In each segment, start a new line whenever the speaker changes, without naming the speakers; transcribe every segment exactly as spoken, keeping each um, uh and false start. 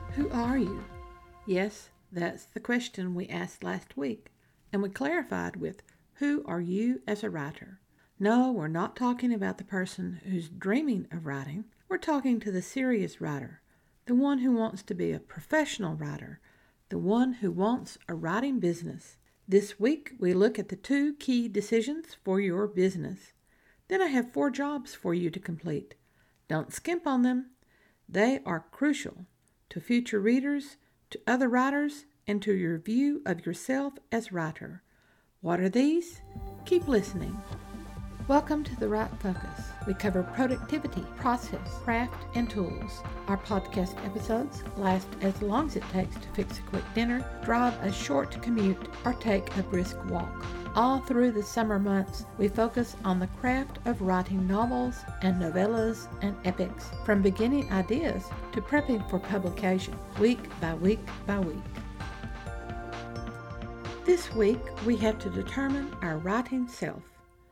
Who are you? Yes, that's the question we asked last week, and we clarified with, who are you as a writer? No, we're not talking about the person who's dreaming of writing. We're talking to the serious writer, the one who wants to be a professional writer, the one who wants a writing business. This week, we look at the two key decisions for your business. Then I have four jobs for you to complete. Don't skimp on them. They are crucial to future readers, to other writers, and to your view of yourself as writer. What are these? Keep listening. Welcome to The Write Focus. We cover productivity, process, craft, and tools. Our podcast episodes last as long as it takes to fix a quick dinner, drive a short commute, or take a brisk walk. All through the summer months, we focus on the craft of writing novels and novellas and epics, from beginning ideas to prepping for publication, week by week by week. This week, we have to determine our writing self,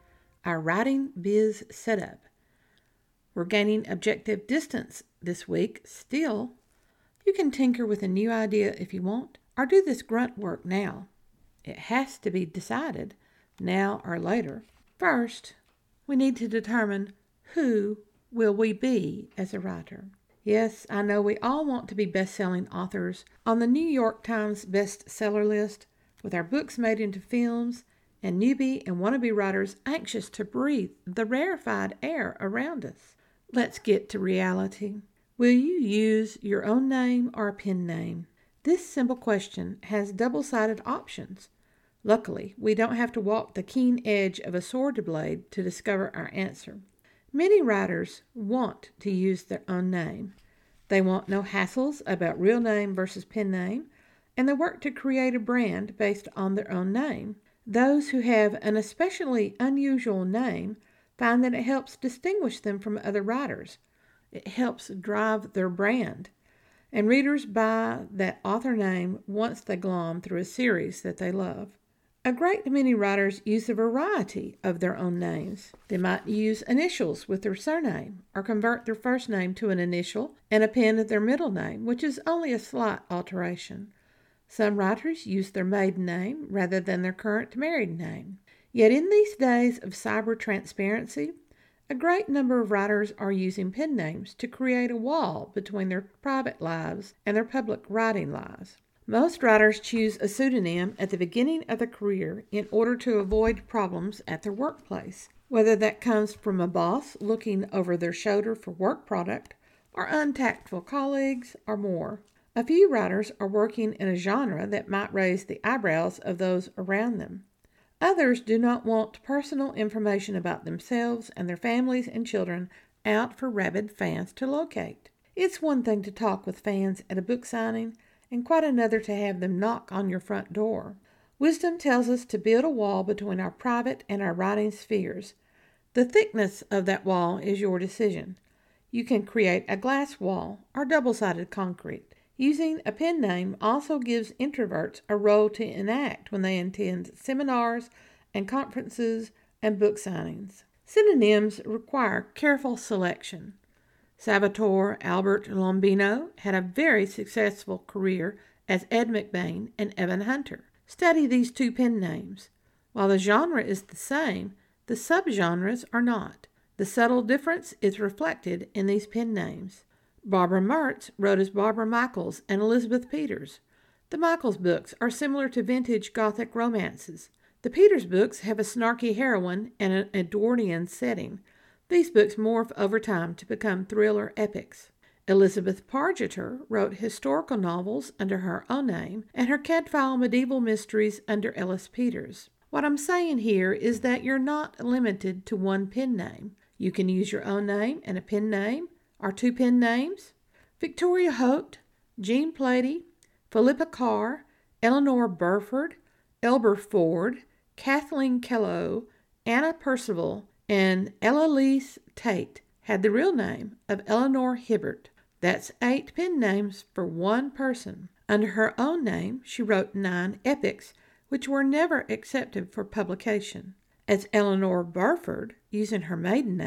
our writing biz setup. We're gaining objective distance this week. Still, you can tinker with a new idea if you want, or do this grunt work now. It has to be decided, now or later. First, we need to determine who will we be as a writer. Yes, I know we all want to be best-selling authors on the New York Times bestseller list, with our books made into films, and newbie and wannabe writers anxious to breathe the rarefied air around us. Let's get to reality. Will you use your own name or a pen name? This simple question has double-sided options. Luckily, we don't have to walk the keen edge of a sword blade to discover our answer. Many writers want to use their own name. They want no hassles about real name versus pen name, and they work to create a brand based on their own name. Those who have an especially unusual name find that it helps distinguish them from other writers. It helps drive their brand. And readers buy that author name once they glom through a series that they love. A great many writers use a variety of their own names. They might use initials with their surname, or convert their first name to an initial and append their middle name, which is only a slight alteration. Some writers use their maiden name rather than their current married name. Yet in these days of cyber transparency, a great number of writers are using pen names to create a wall between their private lives and their public writing lives. Most writers choose a pseudonym at the beginning of their career in order to avoid problems at their workplace, whether that comes from a boss looking over their shoulder for work product, or untactful colleagues, or more. A few writers are working in a genre that might raise the eyebrows of those around them. Others do not want personal information about themselves and their families and children out for rabid fans to locate. It's one thing to talk with fans at a book signing, and quite another to have them knock on your front door. Wisdom tells us to build a wall between our private and our writing spheres. The thickness of that wall is your decision. You can create a glass wall or double-sided concrete. Using a pen name also gives introverts a role to enact when they attend seminars and conferences and book signings. Synonyms require careful selection. Salvatore Albert Lombino had a very successful career as Ed McBain and Evan Hunter. Study these two pen names. While the genre is the same, the subgenres are not. The subtle difference is reflected in these pen names. Barbara Mertz wrote as Barbara Michaels and Elizabeth Peters. The Michaels books are similar to vintage Gothic romances. The Peters books have a snarky heroine and an Edwardian setting. These books morph over time to become thriller epics. Elizabeth Pargeter wrote historical novels under her own name and her Cadfael medieval mysteries under Ellis Peters. What I'm saying here is that you're not limited to one pen name. You can use your own name and a pen name, or two pen names. Victoria Holt, Jean Plady, Philippa Carr, Eleanor Burford, Elber Ford, Kathleen Kello, Anna Percival, and Elalise Tate had the real name of Eleanor Hibbert. That's eight pen names for one person. Under her own name, she wrote nine epics, which were never accepted for publication. As Eleanor Burford, using her maiden name,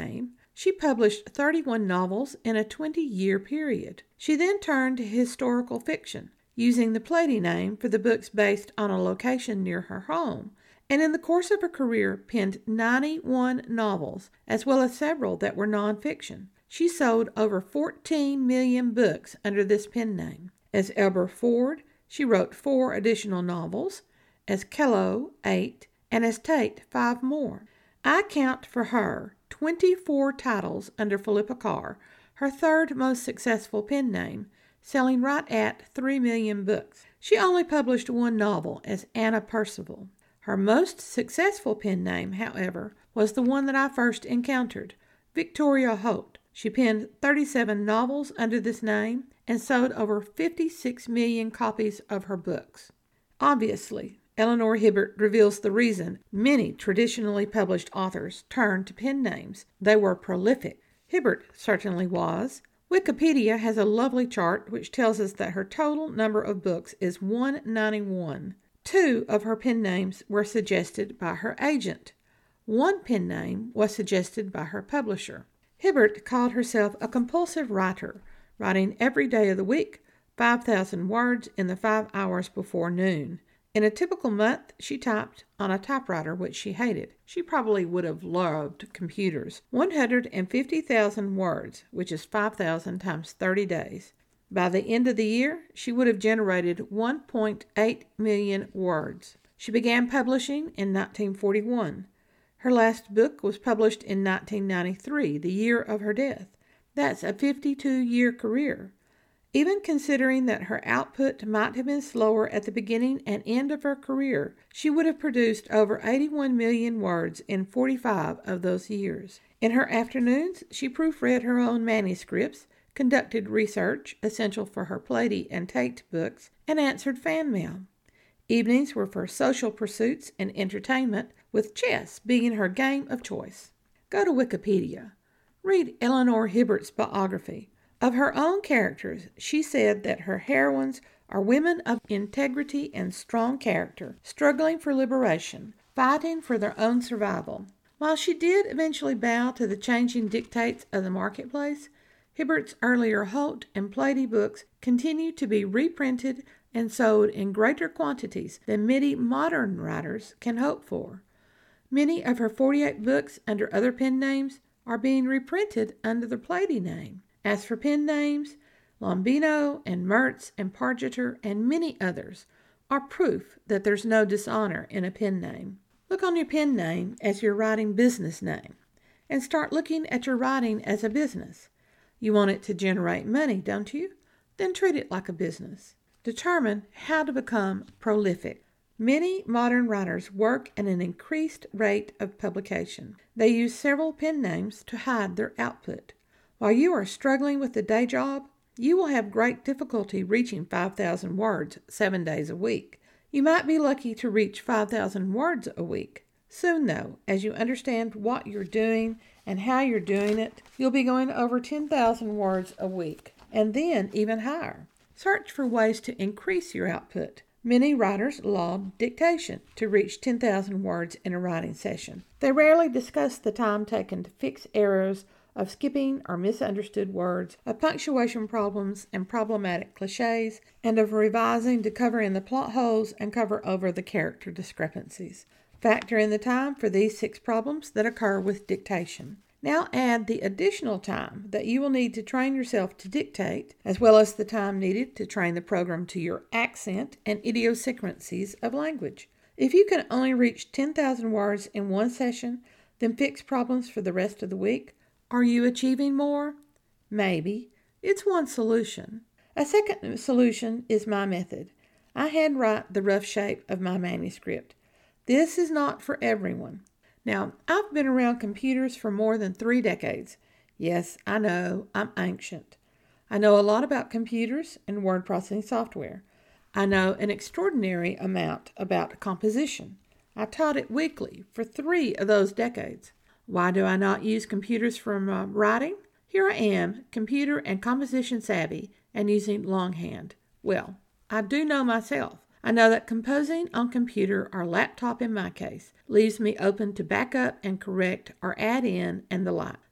She published thirty-one novels in a twenty-year period. She then turned to historical fiction, using the Plady name for the books based on a location near her home, and in the course of her career penned ninety-one novels, as well as several that were nonfiction. She sold over fourteen million books under this pen name. As Elber Ford, she wrote four additional novels, as Kellow, eight, and as Tate, five more. I count for her twenty-four titles under Philippa Carr, her third most successful pen name, selling right at three million books. She only published one novel as Anna Percival. Her most successful pen name, however, was the one that I first encountered, Victoria Holt. She penned thirty-seven novels under this name and sold over fifty-six million copies of her books. Obviously, Eleanor Hibbert reveals the reason many traditionally published authors turned to pen names. They were prolific. Hibbert certainly was. Wikipedia has a lovely chart which tells us that her total number of books is one hundred ninety-one. Two of her pen names were suggested by her agent. One pen name was suggested by her publisher. Hibbert called herself a compulsive writer, writing every day of the week, five thousand words in the five hours before noon. In a typical month, she typed on a typewriter which she hated. She probably would have loved computers. one hundred fifty thousand words, which is five thousand times thirty days. By the end of the year, she would have generated one point eight million words. She began publishing in nineteen forty-one. Her last book was published in nineteen ninety-three, the year of her death. That's a fifty-two-year career. Even considering that her output might have been slower at the beginning and end of her career, she would have produced over eighty-one million words in forty-five of those years. In her afternoons, she proofread her own manuscripts, conducted research essential for her Plady and Tate books, and answered fan mail. Evenings were for social pursuits and entertainment, with chess being her game of choice. Go to Wikipedia. Read Eleanor Hibbert's biography. Of her own characters, she said that her heroines are women of integrity and strong character, struggling for liberation, fighting for their own survival. While she did eventually bow to the changing dictates of the marketplace, Hibbert's earlier Holt and Plady books continue to be reprinted and sold in greater quantities than many modern writers can hope for. Many of her forty-eight books under other pen names are being reprinted under the Plady name. As for pen names, Lombino and Mertz and Pargeter and many others are proof that there's no dishonor in a pen name. Look on your pen name as your writing business name and start looking at your writing as a business. You want it to generate money, don't you? Then treat it like a business. Determine how to become prolific. Many modern writers work at an increased rate of publication. They use several pen names to hide their output. While you are struggling with the day job, you will have great difficulty reaching five thousand words seven days a week. You might be lucky to reach five thousand words a week. Soon, though, as you understand what you're doing and how you're doing it, you'll be going over ten thousand words a week, and then even higher. Search for ways to increase your output. Many writers laud dictation to reach ten thousand words in a writing session. They rarely discuss the time taken to fix errors of skipping or misunderstood words, of punctuation problems and problematic cliches, and of revising to cover in the plot holes and cover over the character discrepancies. Factor in the time for these six problems that occur with dictation. Now add the additional time that you will need to train yourself to dictate, as well as the time needed to train the program to your accent and idiosyncrasies of language. If you can only reach ten thousand words in one session, then fix problems for the rest of the week. Are you achieving more? Maybe. It's one solution. A second solution is my method. I handwrite the rough shape of my manuscript. This is not for everyone. Now, I've been around computers for more than three decades. Yes, I know, I'm ancient. I know a lot about computers and word processing software. I know an extraordinary amount about composition. I taught it weekly for three of those decades. Why do I not use computers for my writing? Here I am, computer and composition savvy, and using longhand. Well, I do know myself. I know that composing on computer or laptop in my case leaves me open to back up and correct or add in and the like.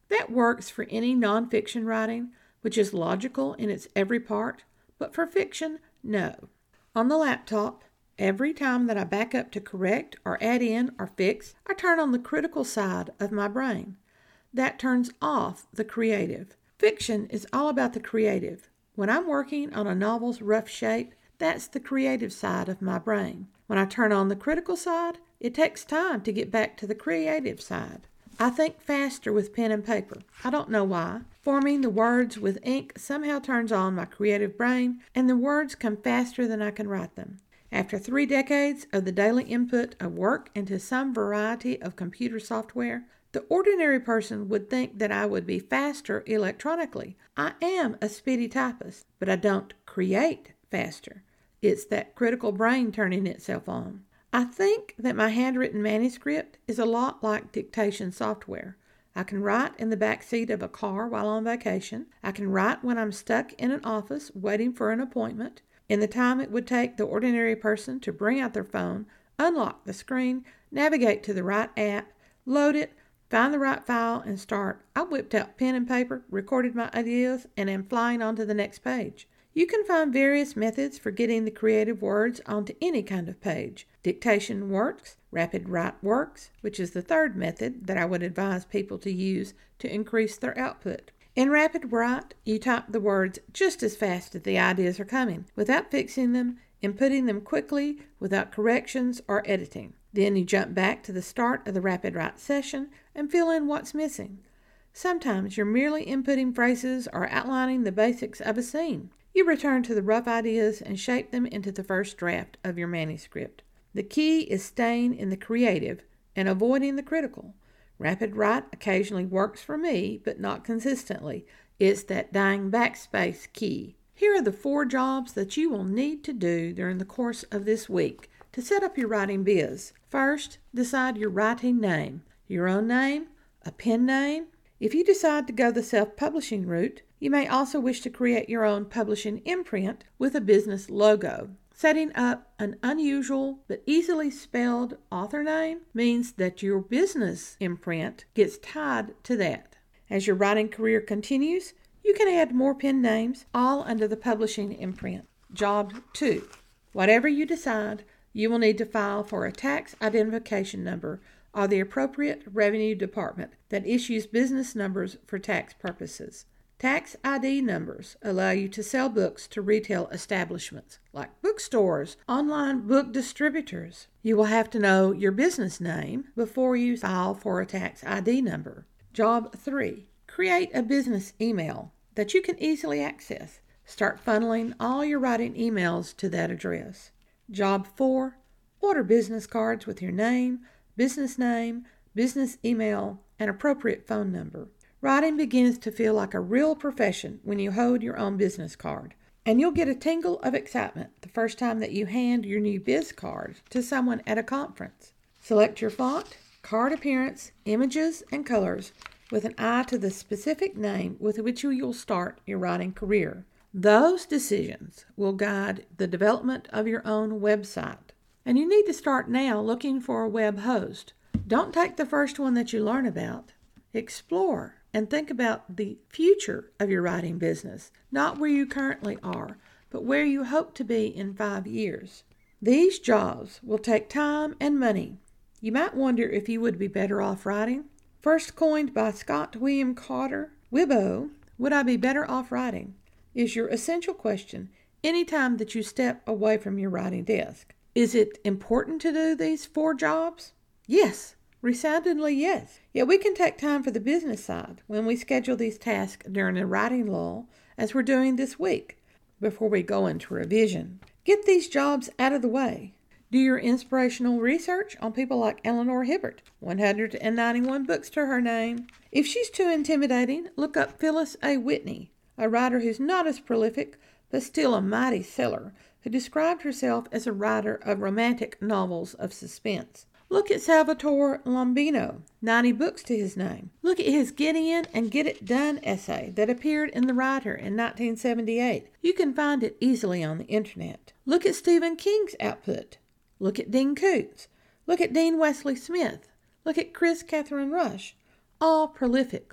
That works for any nonfiction writing, which is logical in its every part, but for fiction, no. On the laptop, every time that I back up to correct or add in or fix, I turn on the critical side of my brain. That turns off the creative. Fiction is all about the creative. When I'm working on a novel's rough shape, that's the creative side of my brain. When I turn on the critical side, it takes time to get back to the creative side. I think faster with pen and paper. I don't know why. Forming the words with ink somehow turns on my creative brain, and the words come faster than I can write them. After three decades of the daily input of work into some variety of computer software, the ordinary person would think that I would be faster electronically. I am a speedy typist, but I don't create faster. It's that critical brain turning itself on. I think that my handwritten manuscript is a lot like dictation software. I can write in the back seat of a car while on vacation. I can write when I'm stuck in an office waiting for an appointment. In the time it would take the ordinary person to bring out their phone, unlock the screen, navigate to the right app, load it, find the right file, and start, I whipped out pen and paper, recorded my ideas, and am flying on to the next page. You can find various methods for getting the creative words onto any kind of page. Dictation works, rapid write works, which is the third method that I would advise people to use to increase their output. In rapid write, you type the words just as fast as the ideas are coming, without fixing them, inputting them quickly, without corrections or editing. Then you jump back to the start of the rapid write session and fill in what's missing. Sometimes you're merely inputting phrases or outlining the basics of a scene. You return to the rough ideas and shape them into the first draft of your manuscript. The key is staying in the creative and avoiding the critical. Rapid write occasionally works for me, but not consistently. It's that dying backspace key. Here are the four jobs that you will need to do during the course of this week to set up your writing biz. First, decide your writing name. Your own name, a pen name. If you decide to go the self-publishing route, you may also wish to create your own publishing imprint with a business logo. Setting up an unusual but easily spelled author name means that your business imprint gets tied to that. As your writing career continues, you can add more pen names, all under the publishing imprint. Job two. Whatever you decide, you will need to file for a tax identification number or the appropriate revenue department that issues business numbers for tax purposes. Tax I D numbers allow you to sell books to retail establishments like bookstores, online book distributors. You will have to know your business name before you file for a tax I D number. Job three. Create a business email that you can easily access. Start funneling all your writing emails to that address. Job four. Order business cards with your name, business name, business email, and appropriate phone number. Writing begins to feel like a real profession when you hold your own business card. And you'll get a tingle of excitement the first time that you hand your new biz card to someone at a conference. Select your font, card appearance, images, and colors with an eye to the specific name with which you'll start your writing career. Those decisions will guide the development of your own website. And you need to start now looking for a web host. Don't take the first one that you learn about. Explore and think about the future of your writing business, not where you currently are, but where you hope to be in five years. These jobs will take time and money. You might wonder if you would be better off writing. First coined by Scott William Carter, Wibbo, would I be better off writing? Is your essential question any time that you step away from your writing desk. Is it important to do these four jobs? Yes. Resoundingly yes. Yet we can take time for the business side when we schedule these tasks during a writing lull, as we're doing this week, before we go into revision. Get these jobs out of the way. Do your inspirational research on people like Eleanor Hibbert, one hundred ninety-one books to her name. If she's too intimidating, look up Phyllis A. Whitney, a writer who's not as prolific, but still a mighty seller, who described herself as a writer of romantic novels of suspense. Look at Salvatore Lombino, ninety books to his name. Look at his Get In and Get It Done essay that appeared in The Writer in nineteen seventy-eight. You can find it easily on the internet. Look at Stephen King's output. Look at Dean Koontz. Look at Dean Wesley Smith. Look at Chris Catherine Rush. All prolific,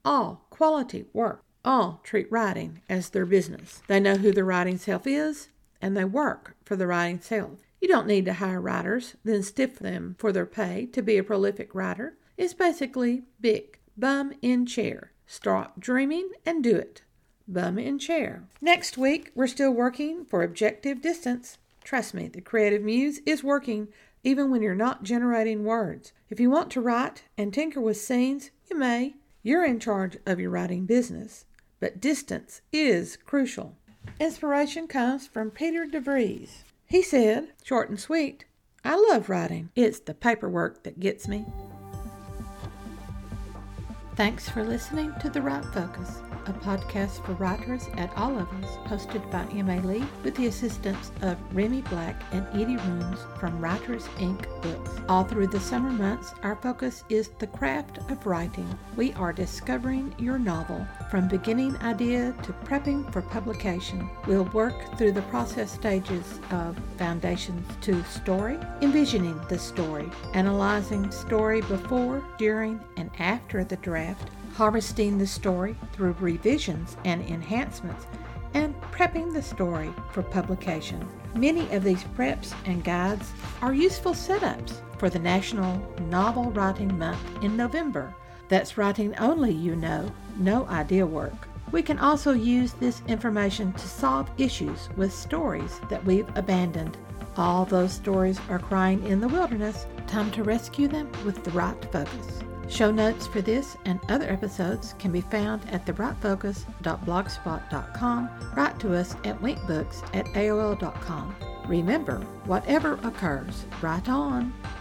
All quality work. All treat writing as their business. They know who the writing self is, and they work for the writing self. You don't need to hire writers, then stiff them for their pay to be a prolific writer. It's basically big. Bum in chair. Stop dreaming and do it. Bum in chair. Next week, we're still working for objective distance. Trust me, the creative muse is working even when you're not generating words. If you want to write and tinker with scenes, you may. You're in charge of your writing business. But distance is crucial. Inspiration comes from Peter DeVries. He said, short and sweet, I love writing. It's the paperwork that gets me. Thanks for listening to The Write Focus, a podcast for writers at all levels, hosted by M A Lee with the assistance of Remy Black and Edie Rooms from Writers Incorporated Books. All through the summer months, our focus is the craft of writing. We are discovering your novel from beginning idea to prepping for publication. We'll work through the process stages of foundations to story, envisioning the story, analyzing story before, during, and after the draft, harvesting the story through revisions and enhancements, and prepping the story for publication. Many of these preps and guides are useful setups for the National Novel Writing Month in November. That's writing only, you know, no idea work. We can also use this information to solve issues with stories that we've abandoned. All those stories are crying in the wilderness. Time to rescue them with the Write Focus. Show notes for this and other episodes can be found at the write focus dot blogspot dot com. Write to us at winkbooks at A O L dot com. Remember, whatever occurs, write on.